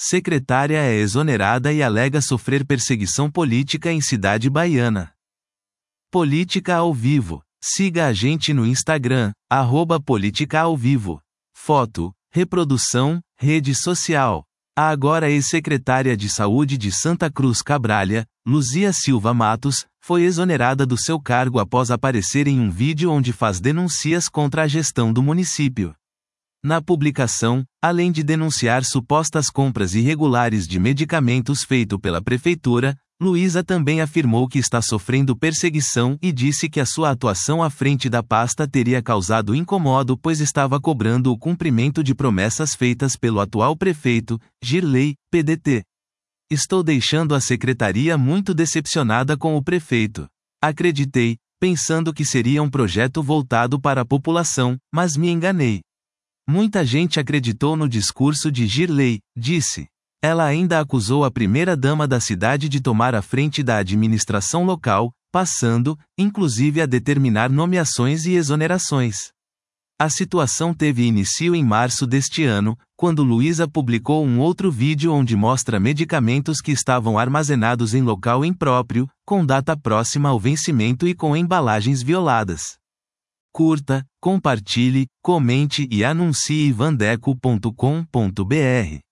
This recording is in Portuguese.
Secretária é exonerada e alega sofrer perseguição política em cidade baiana. Política ao vivo. Siga a gente no Instagram, @política-ao-vivo. Foto, reprodução, rede social. A agora ex-secretária de Saúde de Santa Cruz Cabralha, Luzia Silva Matos, foi exonerada do seu cargo após aparecer em um vídeo onde faz denúncias contra a gestão do município. Na publicação, além de denunciar supostas compras irregulares de medicamentos feito pela prefeitura, Luísa também afirmou que está sofrendo perseguição e disse que a sua atuação à frente da pasta teria causado incomodo pois estava cobrando o cumprimento de promessas feitas pelo atual prefeito, Girley, PDT. Estou deixando a secretaria muito decepcionada com o prefeito. Acreditei, pensando que seria um projeto voltado para a população, mas me enganei. Muita gente acreditou no discurso de Girley, disse. Ela ainda acusou a primeira-dama da cidade de tomar a frente da administração local, passando, inclusive a determinar nomeações e exonerações. A situação teve início em março deste ano, quando Luísa publicou um outro vídeo onde mostra medicamentos que estavam armazenados em local impróprio, com data próxima ao vencimento e com embalagens violadas. Curta, compartilhe, comente e anuncie vandeco.com.br.